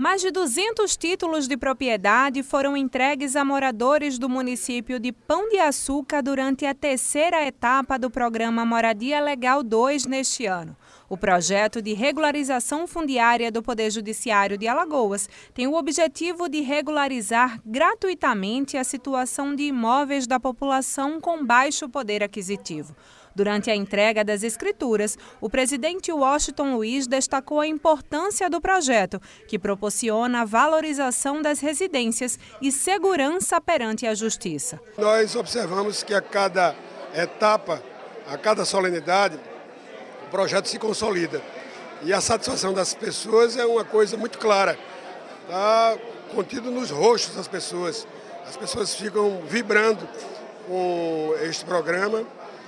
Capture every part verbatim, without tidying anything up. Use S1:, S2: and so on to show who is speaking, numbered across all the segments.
S1: Mais de duzentos títulos de propriedade foram entregues a moradores do município de Pão de Açúcar durante a terceira etapa do programa Moradia Legal dois neste ano. O projeto de regularização fundiária do Poder Judiciário de Alagoas tem o objetivo de regularizar gratuitamente a situação de imóveis da população com baixo poder aquisitivo. Durante a entrega das escrituras, o presidente Washington Luiz destacou a importância do projeto, que proporciona a valorização das residências e segurança perante a justiça.
S2: Nós observamos que a cada etapa, a cada solenidade, o projeto se consolida. E a satisfação das pessoas é uma coisa muito clara. Está contido nos rostos das pessoas. As pessoas ficam vibrando com este programa.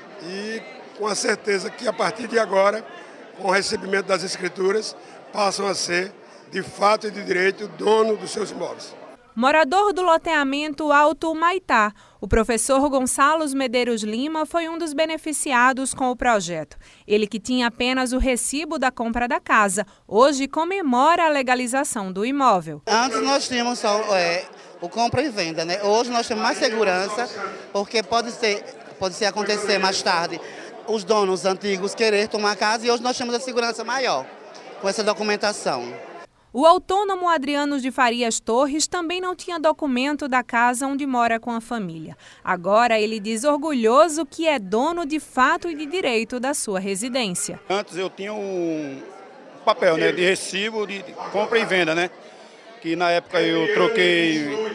S2: E com a certeza que a partir de agora, com o recebimento das escrituras, passam a ser, de fato e de direito, dono dos seus imóveis.
S1: Morador do loteamento Alto Maitá, o professor Gonçalo Medeiros Lima foi um dos beneficiados com o projeto. Ele, que tinha apenas o recibo da compra da casa, hoje comemora a legalização do imóvel.
S3: Antes nós tínhamos só é, o compra e venda, né? Hoje nós temos mais segurança, porque pode ser... Pode ser acontecer mais tarde os donos antigos querer tomar a casa e hoje nós temos a segurança maior com essa documentação.
S1: O autônomo Adriano de Farias Torres também não tinha documento da casa onde mora com a família. Agora ele diz orgulhoso que é dono de fato e de direito da sua residência.
S4: Antes eu tinha um papel, né, de recibo de compra e venda, né? Que na época eu troquei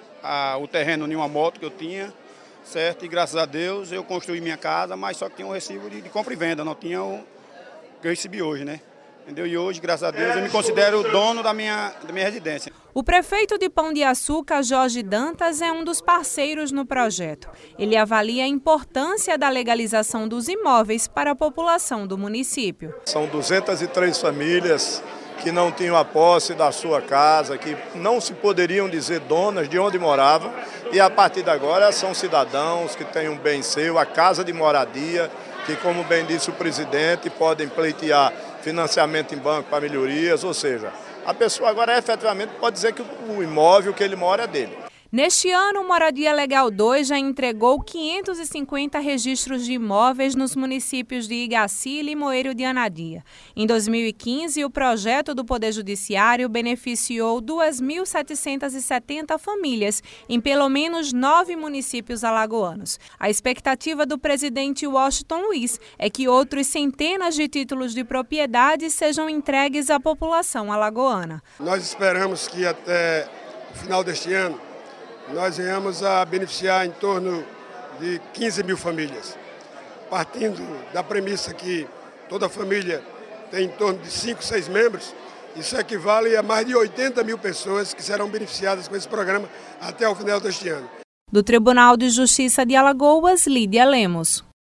S4: a, o terreno em uma moto que eu tinha. Certo, e graças a Deus eu construí minha casa, mas só que tinha um recibo de, de compra e venda, não tinha o que eu recebi hoje, né? Entendeu? E hoje, graças a Deus, eu me considero dono da minha, da minha residência.
S1: O prefeito de Pão de Açúcar, Jorge Dantas, é um dos parceiros no projeto. Ele avalia a importância da legalização dos imóveis para a população do município.
S5: São duzentas e três famílias que não tinham a posse da sua casa, que não se poderiam dizer donas de onde moravam, e a partir de agora são cidadãos que têm um bem seu, a casa de moradia, que, como bem disse o presidente, podem pleitear financiamento em banco para melhorias, ou seja, a pessoa agora efetivamente pode dizer que o imóvel que ele mora é dele.
S1: Neste ano, o Moradia Legal dois já entregou quinhentos e cinquenta registros de imóveis nos municípios de Igaci e Limoeiro de Anadia. Em dois mil e quinze, o projeto do Poder Judiciário beneficiou duas mil setecentas e setenta famílias em pelo menos nove municípios alagoanos. A expectativa do presidente Washington Luiz é que outros centenas de títulos de propriedade sejam entregues à população alagoana.
S2: Nós esperamos que até o final deste ano nós venhamos a beneficiar em torno de quinze mil famílias, partindo da premissa que toda família tem em torno de cinco, seis membros. Isso equivale a mais de oitenta mil pessoas que serão beneficiadas com esse programa até o final deste ano.
S1: Do Tribunal de Justiça de Alagoas, Lídia Lemos.